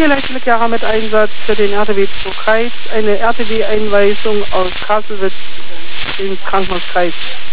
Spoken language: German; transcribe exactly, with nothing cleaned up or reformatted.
Tierleitstelle Chiara mit Einsatz für den R T W zu Kreis. Eine R T W-Einweisung aus Kassel ins Krankenhaus Kreis.